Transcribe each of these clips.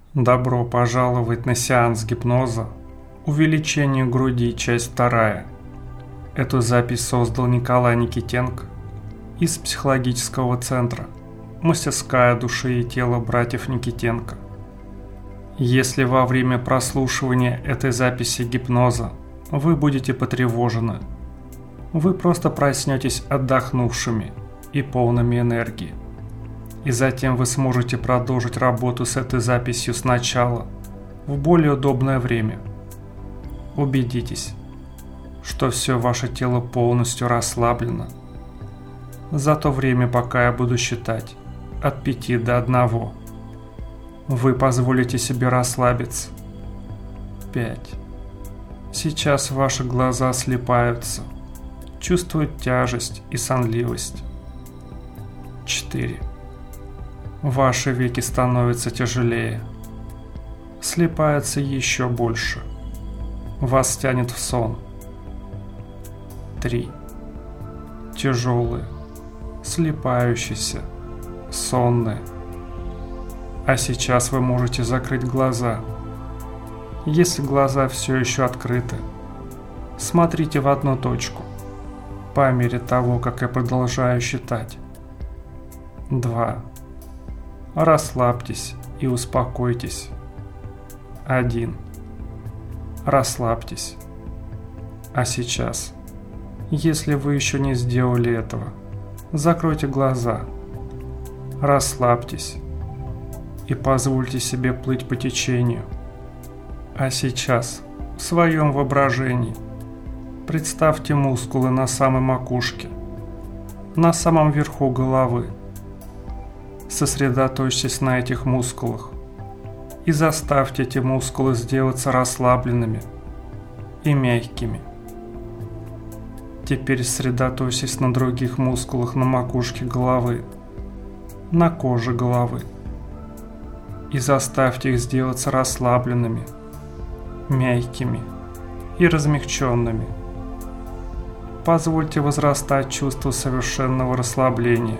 Добро пожаловать на сеанс гипноза «Увеличение груди. Часть 2». Эту запись создал Николай Никитенко из психологического центра «Мастерская души и тела братьев Никитенко». Если во время прослушивания этой записи гипноза вы будете потревожены, вы просто проснетесь отдохнувшими и полными энергии. И затем вы сможете продолжить работу с этой записью сначала, в более удобное время. Убедитесь, что все ваше тело полностью расслаблено. За то время, пока я буду считать от 5 до 1, вы позволите себе расслабиться. 5. Сейчас ваши глаза слипаются, чувствуют тяжесть и сонливость. 4. Ваши веки становятся тяжелее, слипаются еще больше, вас тянет в сон. 3. Тяжелые, слипающиеся, сонные. А сейчас вы можете закрыть глаза. Если глаза все еще открыты, смотрите в одну точку, по мере того, как я продолжаю считать. 2. Расслабьтесь и успокойтесь. 1. Расслабьтесь. А сейчас, если вы еще не сделали этого, закройте глаза, расслабьтесь и позвольте себе плыть по течению. А сейчас, в своем воображении, представьте мускулы на самой макушке, на самом верху головы. Сосредоточьтесь на этих мускулах и заставьте эти мускулы сделаться расслабленными и мягкими. Теперь сосредоточьтесь на других мускулах на макушке головы, на коже головы и заставьте их сделаться расслабленными, мягкими и размягченными. Позвольте возрастать чувство совершенного расслабления.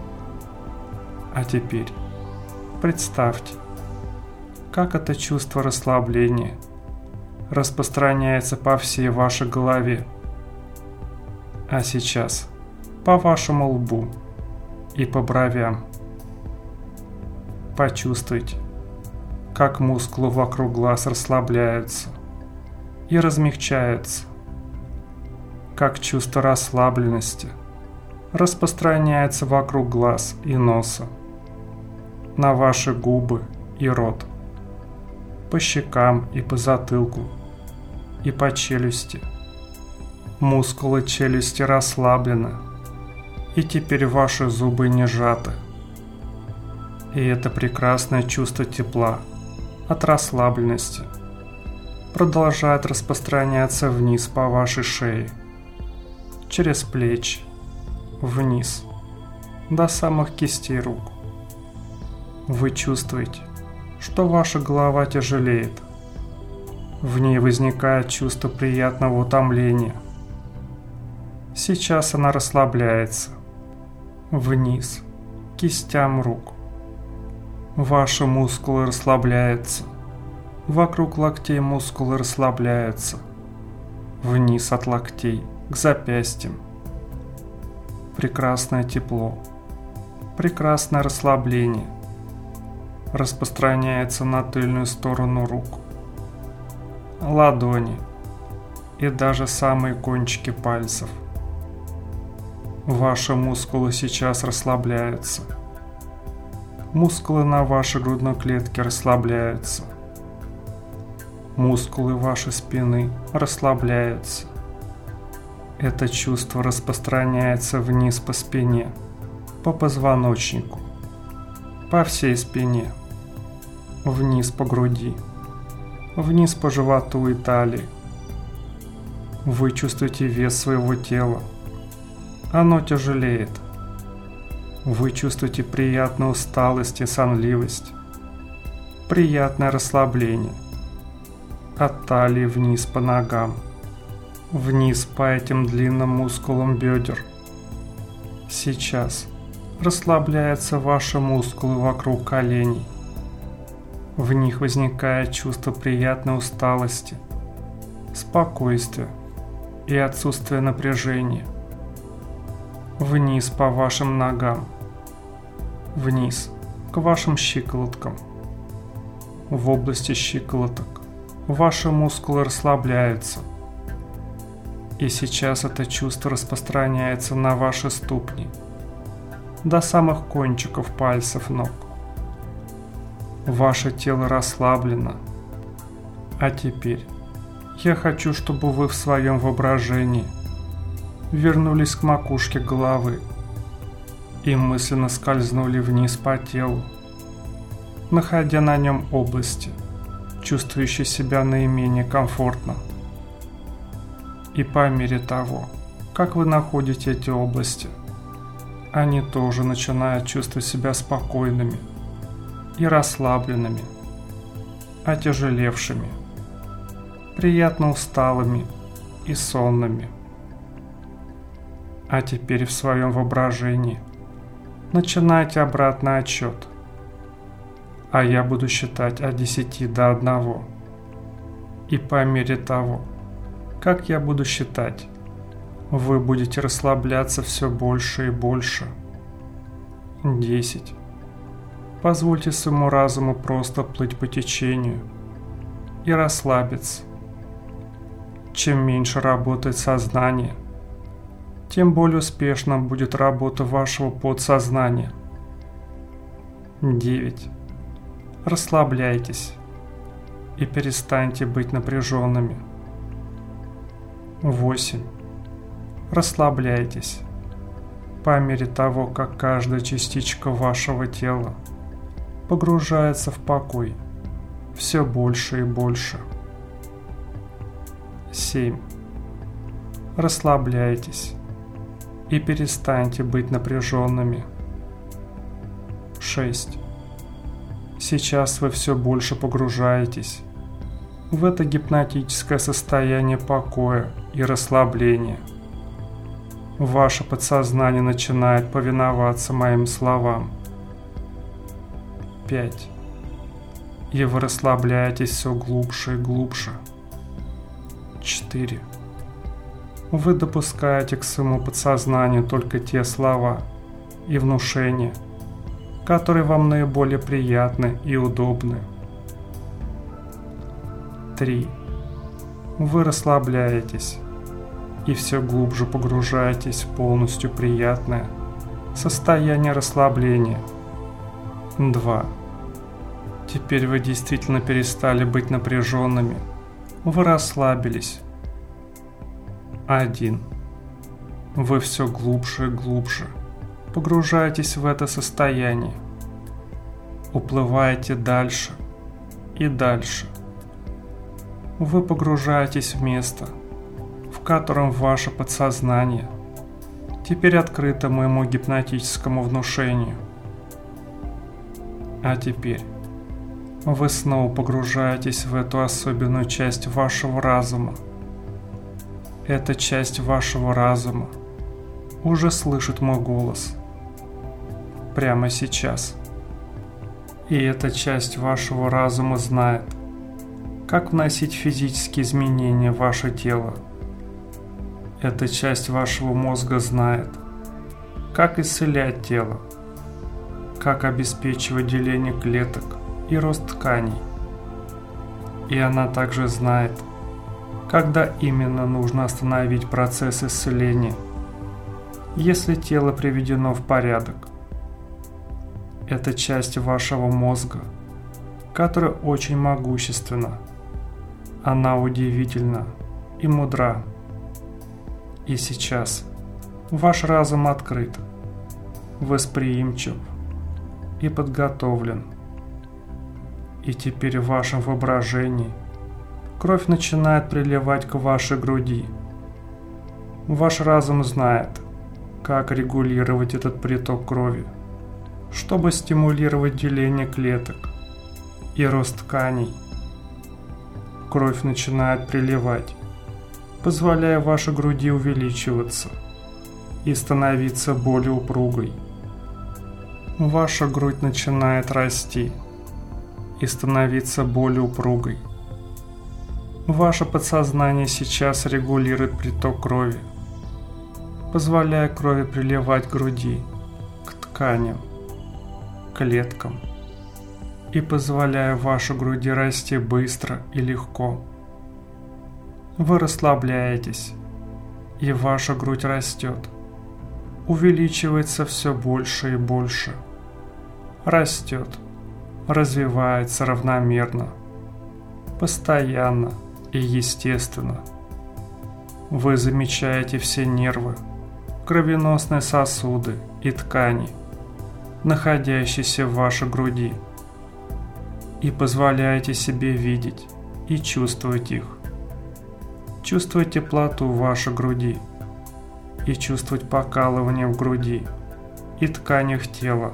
А теперь представьте, как это чувство расслабления распространяется по всей вашей голове. А сейчас по вашему лбу и по бровям. Почувствуйте, как мускулы вокруг глаз расслабляются и размягчаются, как чувство расслабленности распространяется вокруг глаз и носа, на ваши губы и рот, по щекам и по затылку, и по челюсти. Мускулы челюсти расслаблены, и теперь ваши зубы не сжаты. И это прекрасное чувство тепла от расслабленности продолжает распространяться вниз по вашей шее, через плечи, вниз, до самых кистей рук. Вы чувствуете, что ваша голова тяжелеет. В ней возникает чувство приятного утомления. Сейчас она расслабляется. Вниз, к кистям рук. Ваши мускулы расслабляются. Вокруг локтей мускулы расслабляются. Вниз от локтей, к запястьям. Прекрасное тепло, прекрасное расслабление распространяется на тыльную сторону рук, ладони и даже самые кончики пальцев. Ваши мускулы сейчас расслабляются. Мускулы на вашей грудной клетке расслабляются. Мускулы вашей спины расслабляются. Это чувство распространяется вниз по спине, по позвоночнику, по всей спине, вниз по груди, вниз по животу и талии. Вы чувствуете вес своего тела. Оно тяжелеет. Вы чувствуете приятную усталость и сонливость, приятное расслабление. От талии вниз по ногам, вниз по этим длинным мускулам бедер. Сейчас расслабляются ваши мускулы вокруг коленей, В них возникает чувство приятной усталости, спокойствия и отсутствия напряжения. Вниз по вашим ногам, вниз к вашим щиколоткам. В области щиколоток ваши мускулы расслабляются. И сейчас это чувство распространяется на ваши ступни, до самых кончиков пальцев ног. Ваше тело расслаблено. А теперь я хочу, чтобы вы в своем воображении вернулись к макушке головы и мысленно скользнули вниз по телу, находя на нем области, чувствующие себя наименее комфортно. И по мере того, как вы находите эти области, они тоже начинают чувствовать себя спокойными и расслабленными, отяжелевшими, приятно усталыми и сонными. А теперь в своем воображении начинайте обратный отсчет, а я буду считать от 10 до 1. И по мере того, как я буду считать, вы будете расслабляться все больше и больше. 10. Позвольте своему разуму просто плыть по течению и расслабиться. Чем меньше работает сознание, тем более успешна будет работа вашего подсознания. 9. Расслабляйтесь и перестаньте быть напряженными. 8. Расслабляйтесь по мере того, как каждая частичка вашего тела погружается в покой все больше и больше. 7. Расслабляйтесь и перестаньте быть напряженными. 6. Сейчас вы все больше погружаетесь в это гипнотическое состояние покоя и расслабления. Ваше подсознание начинает повиноваться моим словам. 5. И вы расслабляетесь все глубже и глубже. 4. Вы допускаете к своему подсознанию только те слова и внушения, которые вам наиболее приятны и удобны. 3. Вы расслабляетесь и все глубже погружаетесь в полностью приятное состояние расслабления. 2. Теперь вы действительно перестали быть напряженными. Вы расслабились. 1. Вы все глубже и глубже погружаетесь в это состояние. Уплываете дальше и дальше. Вы погружаетесь в место, в котором ваше подсознание теперь открыто моему гипнотическому внушению. А теперь вы снова погружаетесь в эту особенную часть вашего разума. Эта часть вашего разума уже слышит мой голос прямо сейчас. И эта часть вашего разума знает, как вносить физические изменения в ваше тело. Эта часть вашего мозга знает, как исцелять тело, как обеспечивать деление клеток и рост тканей. И она также знает, когда именно нужно остановить процесс исцеления, если тело приведено в порядок. Это часть вашего мозга, которая очень могущественна. Она удивительна и мудра. И сейчас ваш разум открыт, восприимчив и подготовлен. И теперь в вашем воображении кровь начинает приливать к вашей груди. Ваш разум знает, как регулировать этот приток крови, чтобы стимулировать деление клеток и рост тканей. Кровь начинает приливать, позволяя вашей груди увеличиваться и становиться более упругой. Ваша грудь начинает расти, и становиться более упругой. Ваше подсознание сейчас регулирует приток крови, позволяя крови приливать к груди, к тканям, клеткам и позволяя вашей груди расти быстро и легко. Вы расслабляетесь, и ваша грудь растет, увеличивается все больше и больше, растет, развивается равномерно, постоянно и естественно. Вы замечаете все нервы, кровеносные сосуды и ткани, находящиеся в вашей груди, и позволяете себе видеть и чувствовать их. Чувствовать теплоту в вашей груди и чувствовать покалывание в груди и тканях тела.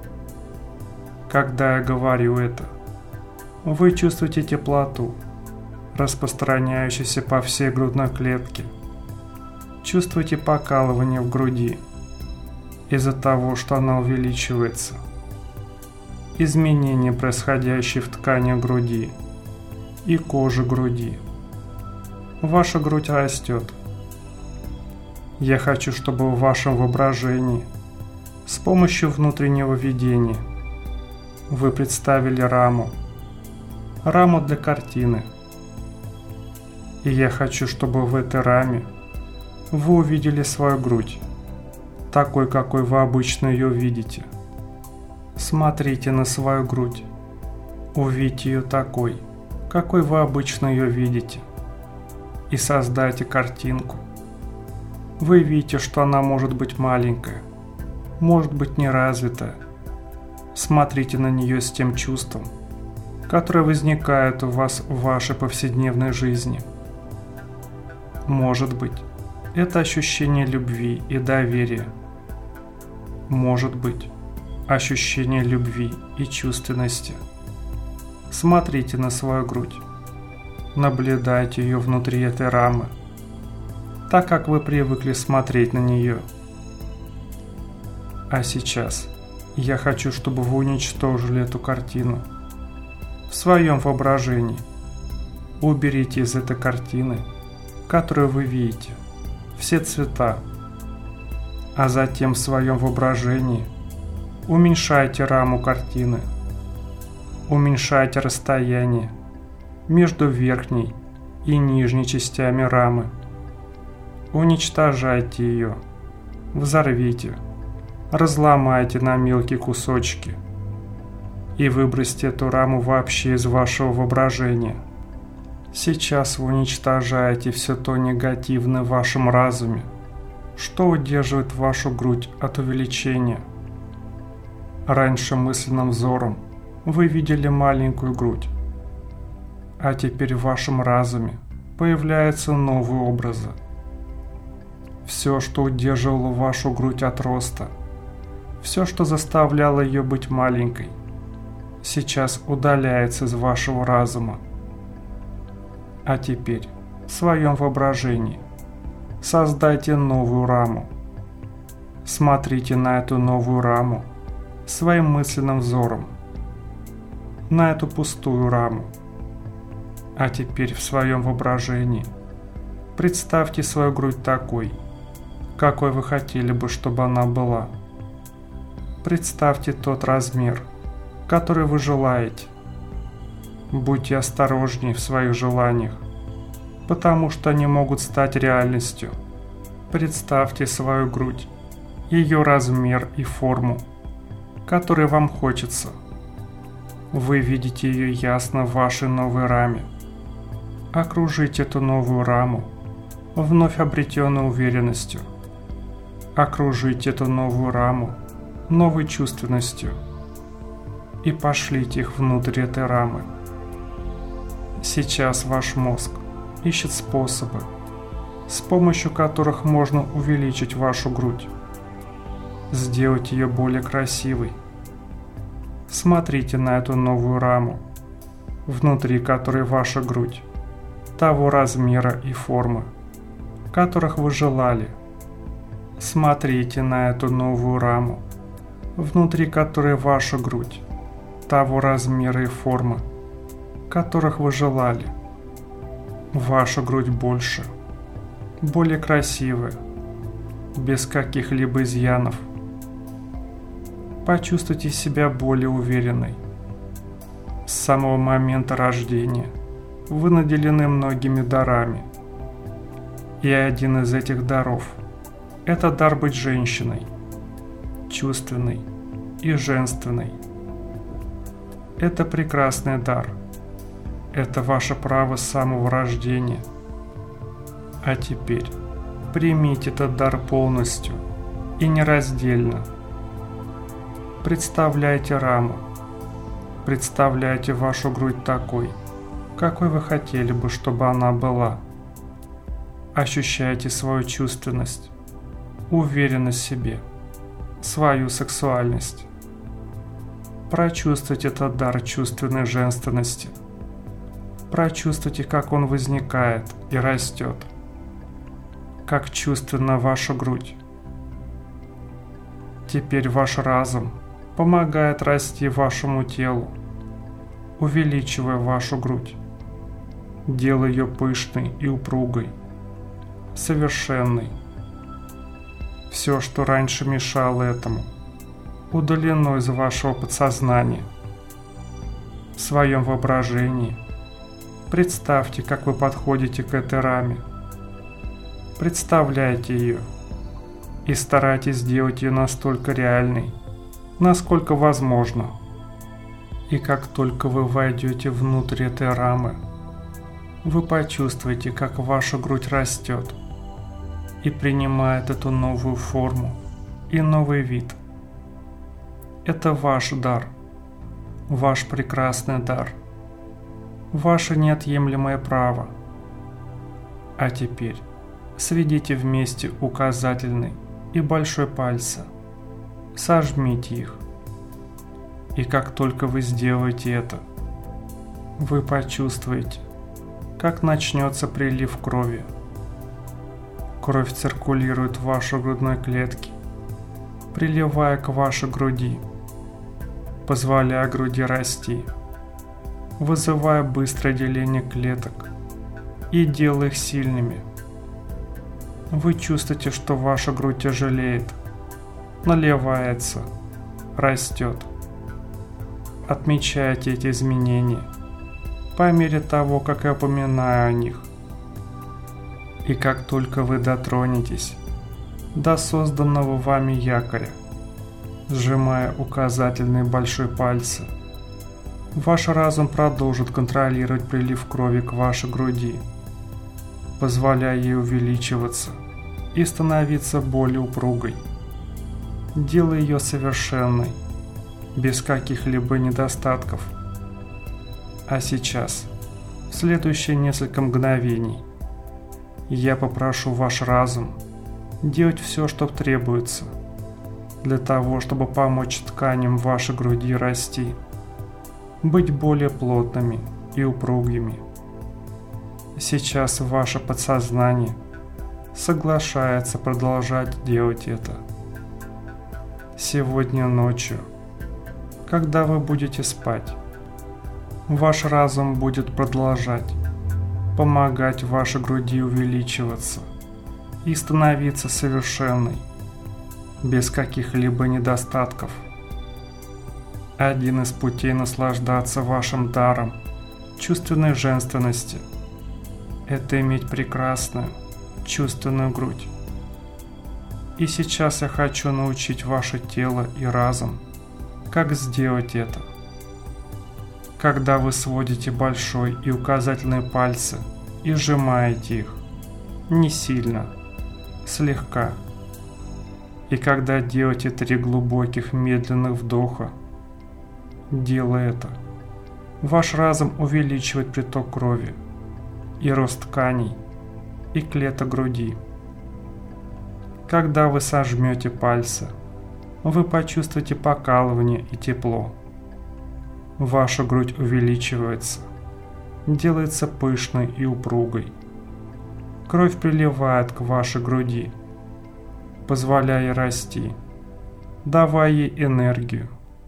Когда я говорю это, вы чувствуете теплоту, распространяющуюся по всей грудной клетке. Чувствуете покалывание в груди из-за того, что она увеличивается. Изменения, происходящие в тканях груди и коже груди. Ваша грудь растет. Я хочу, чтобы в вашем воображении с помощью внутреннего видения вы представили раму для картины. И я хочу, чтобы в этой раме вы увидели свою грудь, такой, какой вы обычно ее видите. Смотрите на свою грудь, увидите ее такой, какой вы обычно ее видите, и создайте картинку. Вы видите, что она может быть маленькая, может быть неразвитая. Смотрите на нее с тем чувством, которое возникает у вас в вашей повседневной жизни. Может быть, это ощущение любви и доверия. Может быть, ощущение любви и чувственности. Смотрите на свою грудь. Наблюдайте ее внутри этой рамы, так как вы привыкли смотреть на нее. А сейчас я хочу, чтобы вы уничтожили эту картину в своем воображении. Уберите из этой картины, которую вы видите, все цвета, а затем в своем воображении уменьшайте раму картины, уменьшайте расстояние между верхней и нижней частями рамы. Уничтожайте ее, взорвите, разломайте на мелкие кусочки и выбросьте эту раму вообще из вашего воображения. Сейчас вы уничтожаете все то негативное в вашем разуме, что удерживает вашу грудь от увеличения. Раньше мысленным взором вы видели маленькую грудь, а теперь в вашем разуме появляются новые образы. Все, что удерживало вашу грудь от роста, все, что заставляло ее быть маленькой, сейчас удаляется из вашего разума. А теперь в своем воображении создайте новую раму. Смотрите на эту новую раму своим мысленным взором, на эту пустую раму. А теперь в своем воображении представьте свою грудь такой, какой вы хотели бы, чтобы она была. Представьте тот размер, который вы желаете. Будьте осторожнее в своих желаниях, потому что они могут стать реальностью. Представьте свою грудь, ее размер и форму, которой вам хочется. Вы видите ее ясно в вашей новой раме. Окружите эту новую раму вновь обретенной уверенностью. Окружите эту новую раму новой чувственностью и пошлите их внутрь этой рамы. Сейчас ваш мозг ищет способы, с помощью которых можно увеличить вашу грудь, сделать ее более красивой. Смотрите на эту новую раму, внутри которой ваша грудь, того размера и формы, которых вы желали. Смотрите на эту новую раму, внутри которой ваша грудь, того размера и формы, которых вы желали. Ваша грудь больше, более красивая, без каких-либо изъянов. Почувствуйте себя более уверенной. С самого момента рождения вы наделены многими дарами. И один из этих даров – это дар быть женщиной, чувственной и женственной. Это прекрасный дар. Это ваше право с самого рождения. А теперь примите этот дар полностью и нераздельно. Представляйте раму. Представляйте вашу грудь такой, какой вы хотели бы, чтобы она была. Ощущайте свою чувственность, уверенность в себе, свою сексуальность. Прочувствуйте этот дар чувственной женственности. Прочувствуйте, как он возникает и растет. Как чувственна ваша грудь. Теперь ваш разум помогает расти вашему телу, увеличивая вашу грудь, делая ее пышной и упругой, совершенной. Все, что раньше мешало этому, удалено из вашего подсознания. В своем воображении представьте, как вы подходите к этой раме. Представляйте ее и старайтесь сделать ее настолько реальной, насколько возможно. И как только вы войдете внутрь этой рамы, вы почувствуете, как ваша грудь растет и принимает эту новую форму и новый вид. Это ваш дар, ваш прекрасный дар, ваше неотъемлемое право. А теперь сведите вместе указательный и большой пальцы. Сожмите их. И как только вы сделаете это, вы почувствуете, как начнется прилив крови. Кровь циркулирует в вашей грудной клетке, приливая к вашей груди, позволяя груди расти, вызывая быстрое деление клеток и делая их сильными. Вы чувствуете, что ваша грудь тяжелеет, наливается, растет. Отмечайте эти изменения по мере того, как я упоминаю о них. И как только вы дотронетесь до созданного вами якоря, сжимая указательный и большой пальцы, ваш разум продолжит контролировать прилив крови к вашей груди, позволяя ей увеличиваться и становиться более упругой, делая ее совершенной, без каких-либо недостатков. А сейчас, в следующие несколько мгновений, я попрошу ваш разум делать все, что требуется, для того, чтобы помочь тканям вашей груди расти, быть более плотными и упругими. Сейчас ваше подсознание соглашается продолжать делать это. Сегодня ночью, когда вы будете спать, ваш разум будет продолжать помогать вашей груди увеличиваться и становиться совершенной, без каких-либо недостатков. Один из путей наслаждаться вашим даром чувственной женственности – это иметь прекрасную, чувственную грудь. И сейчас я хочу научить ваше тело и разум, как сделать это. Когда вы сводите большой и указательный пальцы и сжимаете их, не сильно, слегка. И когда делаете 3 глубоких медленных вдоха, делая это, ваш разум увеличивает приток крови и рост тканей и клеток груди. Когда вы сожмете пальцы, вы почувствуете покалывание и тепло. Ваша грудь увеличивается, делается пышной и упругой. Кровь приливает к вашей груди, позволяя ей расти, давая ей энергию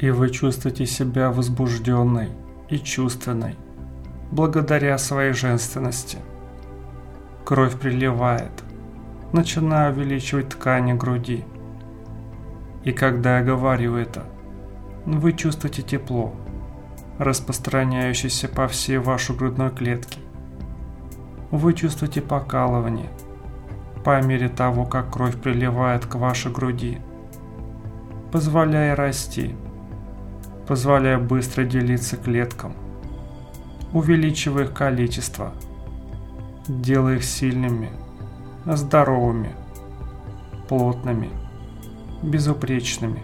и вы чувствуете себя возбужденной и чувственной благодаря своей женственности. Кровь приливает, начиная увеличивать ткани груди. И когда я говорю это, вы чувствуете тепло, распространяющееся по всей вашей грудной клетке. Вы чувствуете покалывание по мере того, как кровь приливает к вашей груди, позволяя расти, позволяя быстро делиться клеткам, увеличивая их количество, делая их сильными, здоровыми, плотными, безупречными.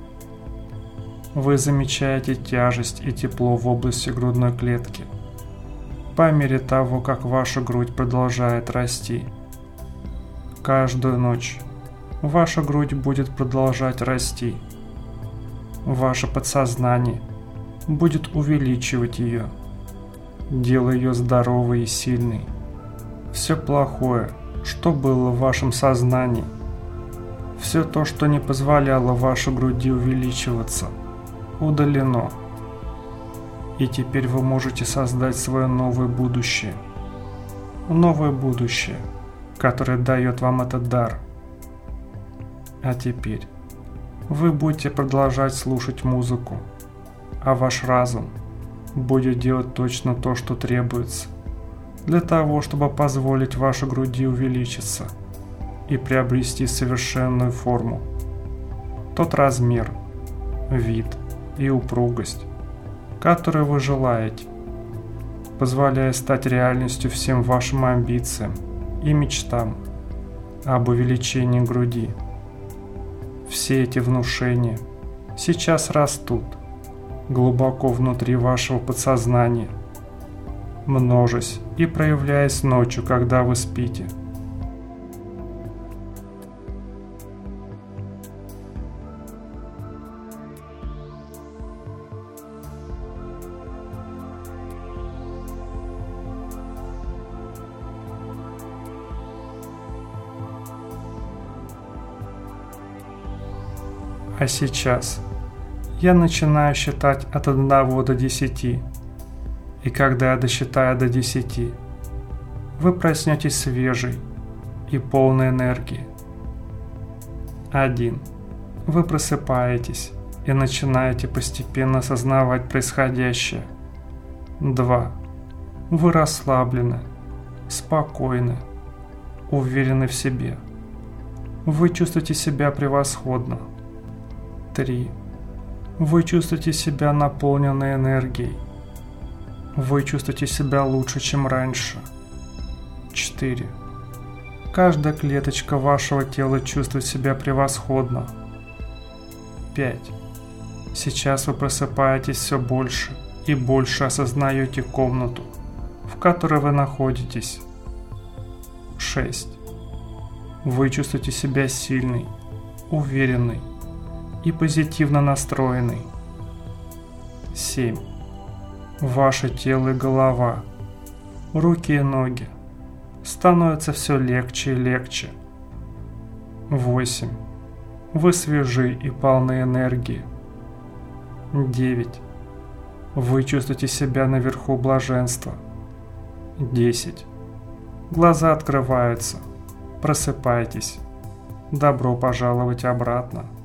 Вы замечаете тяжесть и тепло в области грудной клетки по мере того, как ваша грудь продолжает расти. Каждую ночь ваша грудь будет продолжать расти. Ваше подсознание будет увеличивать ее, делая ее здоровой и сильной. Все плохое, что было в вашем сознании, все то, что не позволяло вашей груди увеличиваться, удалено. И теперь вы можете создать свое новое будущее. Новое будущее, которое дает вам этот дар. А теперь вы будете продолжать слушать музыку, а ваш разум будет делать точно то, что требуется, для того, чтобы позволить вашей груди увеличиться и приобрести совершенную форму, тот размер, вид и упругость, которые вы желаете, позволяя стать реальностью всем вашим амбициям и мечтам об увеличении груди. Все эти внушения сейчас растут глубоко внутри вашего подсознания, множась и проявляясь ночью, когда вы спите. А сейчас я начинаю считать от 1 до 10. И когда я досчитаю до 10, вы проснетесь свежей и полной энергии. 1. Вы просыпаетесь и начинаете постепенно осознавать происходящее. 2. Вы расслаблены, спокойны, уверены в себе. Вы чувствуете себя превосходно. 3. Вы чувствуете себя наполненной энергией. Вы чувствуете себя лучше, чем раньше. 4. Каждая клеточка вашего тела чувствует себя превосходно. 5. Сейчас вы просыпаетесь все больше и больше осознаете комнату, в которой вы находитесь. 6. Вы чувствуете себя сильной, уверенной и позитивно настроенный. 7. Ваше тело и голова, руки и ноги становятся все легче и легче. 8. Вы свежи и полны энергии. 9. Вы чувствуете себя наверху блаженства. 10. Глаза открываются. Просыпайтесь. Добро пожаловать обратно.